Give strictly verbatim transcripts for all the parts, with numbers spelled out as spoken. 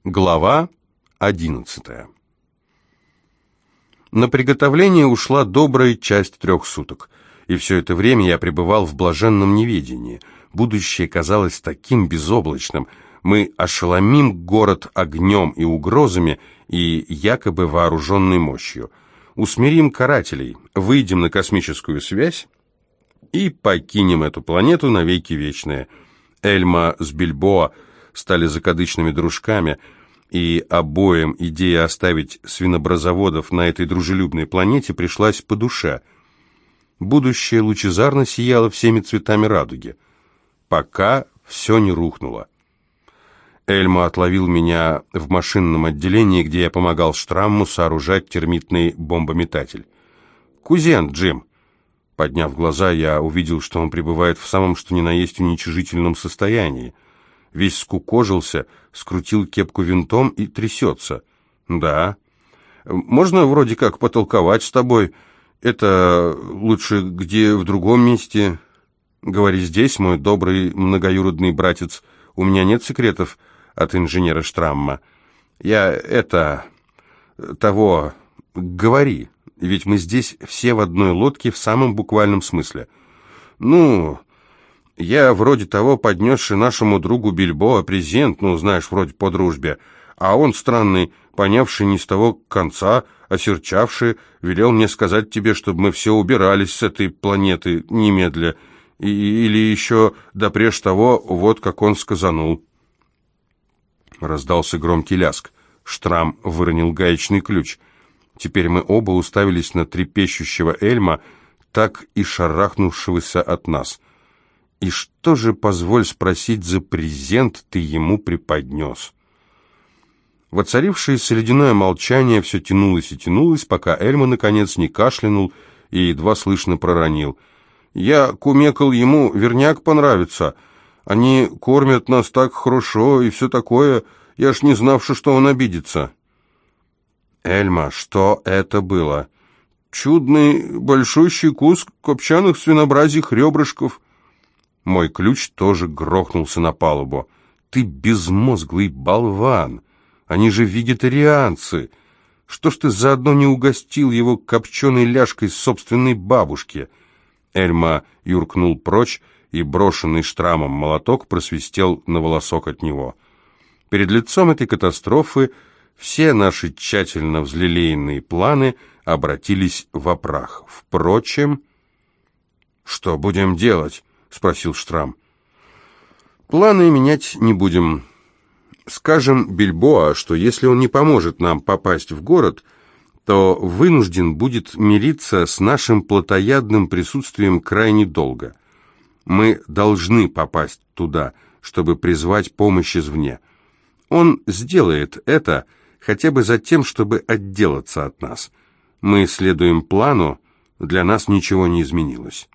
Глава одиннадцатая. На приготовление ушла добрая часть трех суток, и все это время я пребывал в блаженном неведении. Будущее казалось таким безоблачным. Мы ошеломим город огнем и угрозами и якобы вооруженной мощью. Усмирим карателей, выйдем на космическую связь и покинем эту планету навеки вечные. Эльма с Бильбоа стали закадычными дружками, и обоим идея оставить свинобразоводов на этой дружелюбной планете пришлась по душе. Будущее лучезарно сияло всеми цветами радуги, пока все не рухнуло. Эльма отловил меня в машинном отделении, где я помогал Штрамму сооружать термитный бомбометатель. «Кузен, Джим!» Подняв глаза, я увидел, что он пребывает в самом что ни на есть уничижительном состоянии. Весь скукожился, скрутил кепку винтом и трясется. «Да. Можно вроде как потолковать с тобой. Это лучше где в другом месте. Говори здесь, мой добрый многоюродный братец. У меня нет секретов от инженера Штрамма. Я это... того... говори, ведь мы здесь все в одной лодке в самом буквальном смысле. Ну... Я вроде того, поднесший нашему другу Бильбоа презент, ну, знаешь, вроде по дружбе, а он, странный, понявший не с того конца, осерчавший, велел мне сказать тебе, чтобы мы все убирались с этой планеты немедля, и, или еще допреж того, вот как он сказанул». Раздался громкий ляск. Штрам выронил гаечный ключ. Теперь мы оба уставились на трепещущего Эльма, так и шарахнувшегося от нас. И что же, позволь спросить, за презент ты ему преподнес? Воцарившееся ледяное молчание все тянулось и тянулось, пока Эльма, наконец, не кашлянул и едва слышно проронил. «Я кумекал ему, верняк понравится. Они кормят нас так хорошо и все такое. Я ж не знавши, что он обидится». «Эльма, что это было?» «Чудный большущий куск копченых свинобразьих ребрышков». Мой ключ тоже грохнулся на палубу. «Ты безмозглый болван! Они же вегетарианцы! Что ж ты заодно не угостил его копченой ляжкой собственной бабушки?» Эльма юркнул прочь, и брошенный Штрамом молоток просвистел на волосок от него. Перед лицом этой катастрофы все наши тщательно взлелеянные планы обратились в прах. Впрочем... «Что будем делать?» — спросил Штрам. «Планы менять не будем. Скажем Бильбоа, что если он не поможет нам попасть в город, то вынужден будет мириться с нашим плотоядным присутствием крайне долго. Мы должны попасть туда, чтобы призвать помощь извне. Он сделает это хотя бы за тем, чтобы отделаться от нас. Мы следуем плану, для нас ничего не изменилось».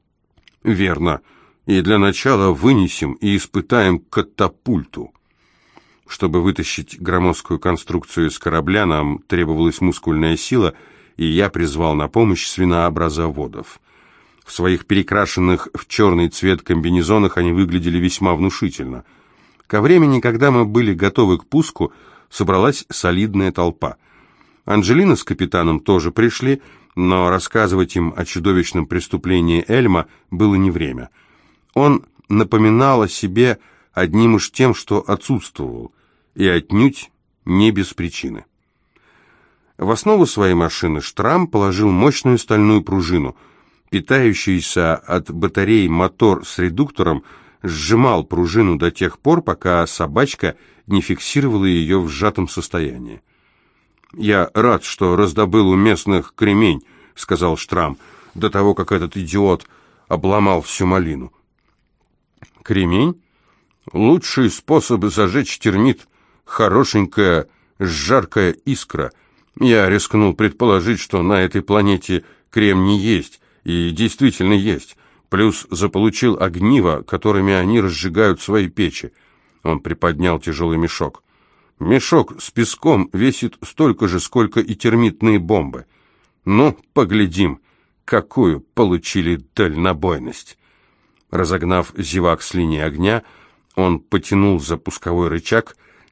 «Верно. И для начала вынесем и испытаем катапульту». Чтобы вытащить громоздкую конструкцию из корабля, нам требовалась мускульная сила, и я призвал на помощь свинообразоводов. В своих перекрашенных в черный цвет комбинезонах они выглядели весьма внушительно. Ко времени, когда мы были готовы к пуску, собралась солидная толпа. Анджелина с капитаном тоже пришли, но рассказывать им о чудовищном преступлении Эльма было не время. Он напоминал о себе одним уж тем, что отсутствовал, и отнюдь не без причины. В основу своей машины Штрам положил мощную стальную пружину. Питающийся от батареи мотор с редуктором сжимал пружину до тех пор, пока собачка не фиксировала ее в сжатом состоянии. «Я рад, что раздобыл у местных кремень», — сказал Штрам, до того, как этот идиот обломал всю малину. «Кремень? Лучший способ зажечь термит. Хорошенькая, жаркая искра. Я рискнул предположить, что на этой планете кремний есть, и действительно есть. Плюс заполучил огниво, которыми они разжигают свои печи». Он приподнял тяжелый мешок. «Мешок с песком весит столько же, сколько и термитные бомбы. Ну, поглядим, какую получили дальнобойность». Разогнав зевак с линии огня, он потянул за пусковой рычаг,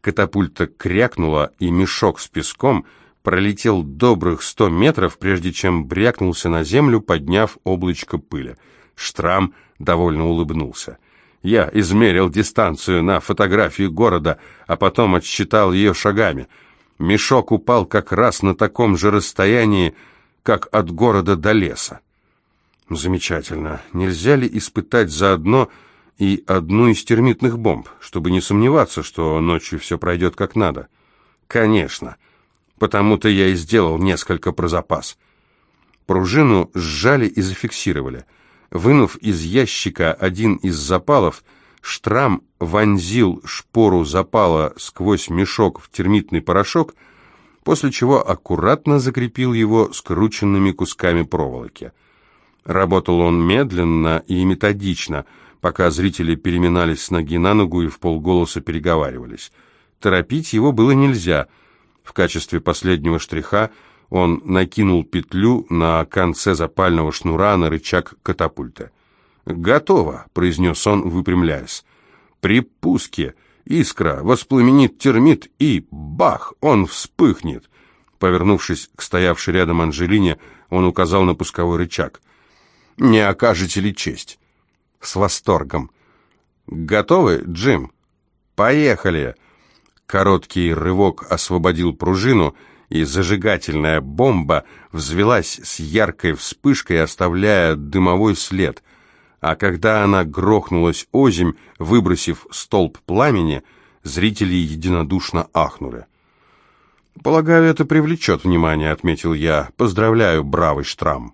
Катапульта крякнула, и мешок с песком пролетел добрых сто метров, прежде чем брякнулся на землю, подняв облачко пыли. Штрам довольно улыбнулся. Я измерил дистанцию на фотографии города, а потом отсчитал ее шагами. Мешок упал как раз на таком же расстоянии, как от города до леса. Замечательно. Нельзя ли испытать заодно и одну из термитных бомб, чтобы не сомневаться, что ночью все пройдет как надо? Конечно. Потому-то я и сделал несколько про запас. Пружину сжали и зафиксировали. Вынув из ящика один из запалов, Штрам вонзил шпору запала сквозь мешок в термитный порошок, после чего аккуратно закрепил его скрученными кусками проволоки. Работал он медленно и методично, пока зрители переминались с ноги на ногу и вполголоса переговаривались. Торопить его было нельзя. В качестве последнего штриха он накинул петлю на конце запального шнура на рычаг катапульта. «Готово», — произнес он, выпрямляясь. «При пуске искра воспламенит термит, и бах, он вспыхнет». Повернувшись к стоявшей рядом Анжелине, он указал на пусковой рычаг. «Не окажете ли честь?» «С восторгом». «Готовы, Джим?» «Поехали!» Короткий рывок освободил пружину, и зажигательная бомба взвелась с яркой вспышкой, оставляя дымовой след. А когда она грохнулась озимь, выбросив столб пламени, зрители единодушно ахнули. «Полагаю, это привлечет внимание», — отметил я. «Поздравляю, бравый Штрам».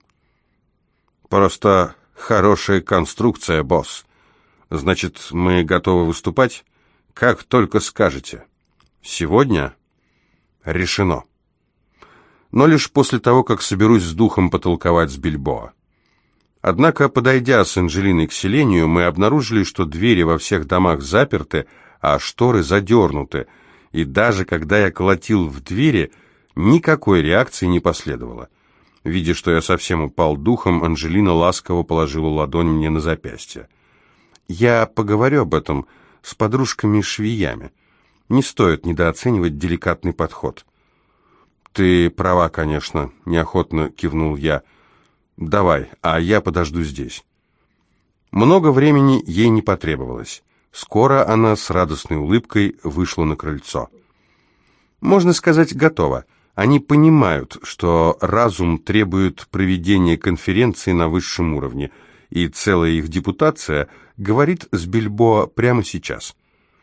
«Просто хорошая конструкция, босс. Значит, мы готовы выступать? Как только скажете. Сегодня?» «Решено. Но лишь после того, как соберусь с духом потолковать с Бильбоа». Однако, подойдя с Анжелиной к селению, мы обнаружили, что двери во всех домах заперты, а шторы задернуты, и даже когда я колотил в двери, никакой реакции не последовало. Видя, что я совсем упал духом, Анжелина ласково положила ладонь мне на запястье. «Я поговорю об этом с подружками-швеями. Не стоит недооценивать деликатный подход». «Ты права, конечно», — неохотно кивнул я. «Давай, а я подожду здесь». Много времени ей не потребовалось. Скоро она с радостной улыбкой вышла на крыльцо. Можно сказать, готово. Они понимают, что разум требует проведения конференции на высшем уровне, и целая их депутация говорит с Бильбоа прямо сейчас.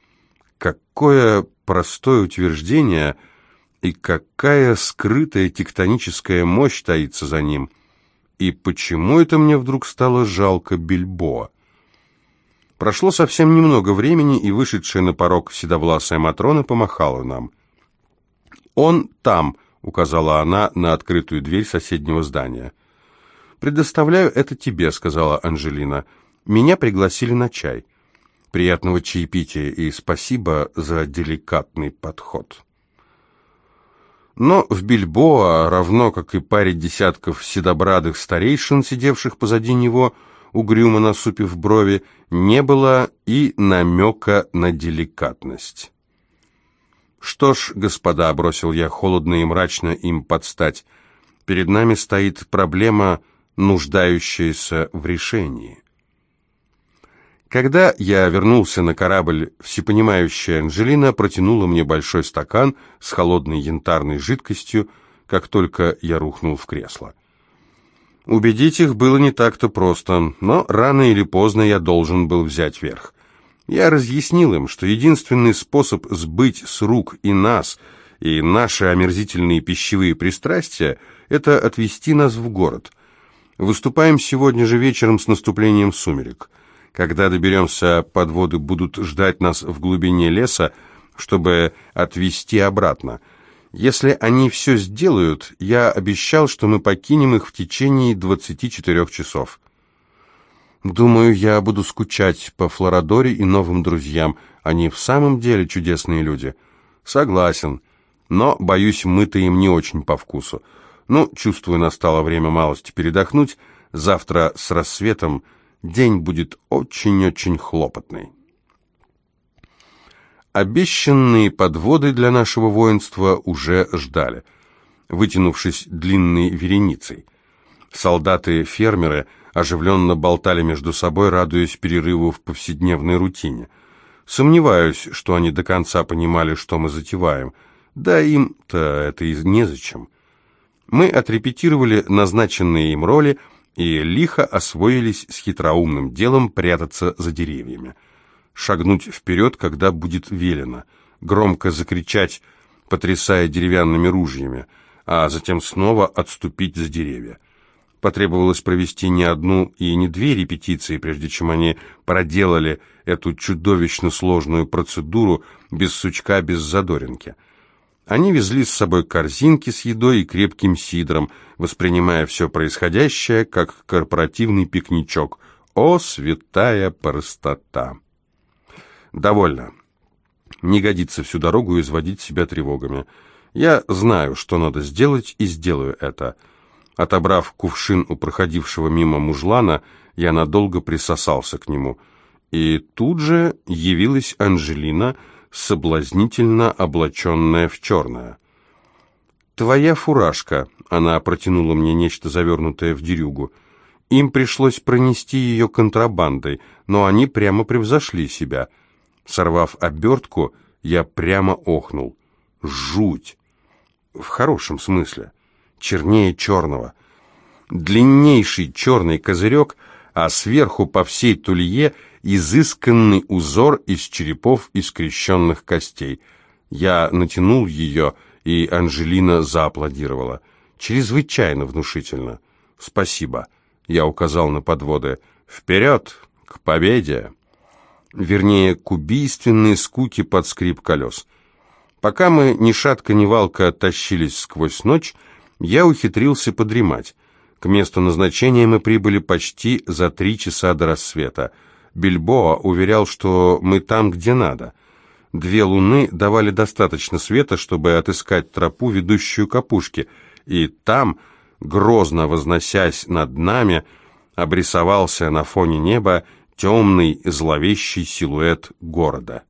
Какое простое утверждение и какая скрытая тектоническая мощь таится за ним. И почему это мне вдруг стало жалко Бильбоа? Прошло совсем немного времени, и вышедшая на порог седовласая Матрона помахала нам. «Он там», — указала она на открытую дверь соседнего здания. «Предоставляю это тебе», — сказала Анжелина. «Меня пригласили на чай. Приятного чаепития и спасибо за деликатный подход». Но в Бильбоа, равно как и паре десятков седобрадых старейшин, сидевших позади него, угрюмо насупив брови, не было и намека на деликатность. «Что ж, господа», — бросил я холодно и мрачно им подстать, — «перед нами стоит проблема, нуждающаяся в решении». Когда я вернулся на корабль, всепонимающая Анжелина протянула мне большой стакан с холодной янтарной жидкостью, как только я рухнул в кресло. Убедить их было не так-то просто, но рано или поздно я должен был взять верх. Я разъяснил им, что единственный способ сбыть с рук и нас, и наши омерзительные пищевые пристрастия — это отвезти нас в город. Выступаем сегодня же вечером с наступлением сумерек. Когда доберемся, подводы будут ждать нас в глубине леса, чтобы отвезти обратно. Если они все сделают, я обещал, что мы покинем их в течение двадцати четырёх часов. Думаю, я буду скучать по Флорадоре и новым друзьям. Они в самом деле чудесные люди. Согласен, но, боюсь, мы-то им не очень по вкусу. Ну, чувствую, настало время малости передохнуть. Завтра с рассветом день будет очень-очень хлопотный. Обещанные подводы для нашего воинства уже ждали, вытянувшись длинной вереницей. Солдаты-фермеры оживленно болтали между собой, радуясь перерыву в повседневной рутине. Сомневаюсь, что они до конца понимали, что мы затеваем. Да им-то это и незачем. Мы отрепетировали назначенные им роли и лихо освоились с хитроумным делом прятаться за деревьями. Шагнуть вперед, когда будет велено, громко закричать, потрясая деревянными ружьями, а затем снова отступить за деревья. Потребовалось провести не одну и не две репетиции, прежде чем они проделали эту чудовищно сложную процедуру без сучка, без задоринки. Они везли с собой корзинки с едой и крепким сидром, воспринимая все происходящее как корпоративный пикничок. О, святая простота! Довольно. Не годится всю дорогу изводить себя тревогами. Я знаю, что надо сделать, и сделаю это. Отобрав кувшин у проходившего мимо мужлана, я надолго присосался к нему. И тут же явилась Анжелина, соблазнительно облаченная в черное. «Твоя фуражка», — она протянула мне нечто завернутое в дерюгу. Им пришлось пронести ее контрабандой, но они прямо превзошли себя. Сорвав обертку, я прямо охнул. Жуть! В хорошем смысле. Чернее черного. Длиннейший черный козырек, а сверху по всей тулье изысканный узор из черепов и скрещенных костей. Я натянул ее, и Анжелина зааплодировала. Чрезвычайно внушительно. «Спасибо», — я указал на подводы. «Вперед! К победе!» Вернее, к убийственной скуке под скрип колес. Пока мы ни шатка ни валка тащились сквозь ночь, я ухитрился подремать. К месту назначения мы прибыли почти за три часа до рассвета. Бильбоа уверял, что мы там, где надо. Две луны давали достаточно света, чтобы отыскать тропу, ведущую к опушке, и там, грозно возносясь над нами, обрисовался на фоне неба темный зловещий силуэт города.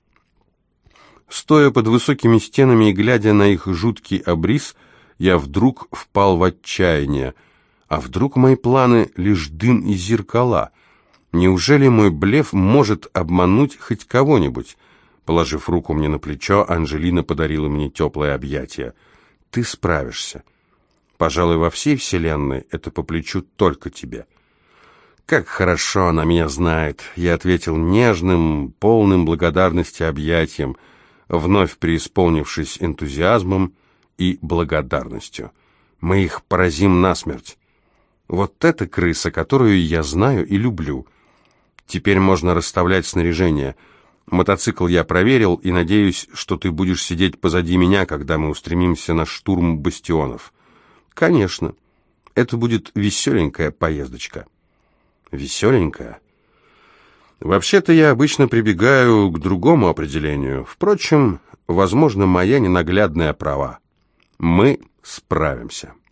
Стоя под высокими стенами и глядя на их жуткий обрис, я вдруг впал в отчаяние. А вдруг мои планы — лишь дым и зеркала? Неужели мой блеф может обмануть хоть кого-нибудь? Положив руку мне на плечо, Анжелина подарила мне теплое объятие. «Ты справишься. Пожалуй, во всей вселенной это по плечу только тебе». «Как хорошо она меня знает!» Я ответил нежным, полным благодарности объятием, вновь преисполнившись энтузиазмом и благодарностью. «Мы их поразим насмерть. Вот эта крыса, которую я знаю и люблю. Теперь можно расставлять снаряжение. Мотоцикл я проверил, и надеюсь, что ты будешь сидеть позади меня, когда мы устремимся на штурм бастионов». «Конечно. Это будет веселенькая поездочка». «Веселенькая?» Вообще-то я обычно прибегаю к другому определению. Впрочем, возможно, моя ненаглядная права. Мы справимся.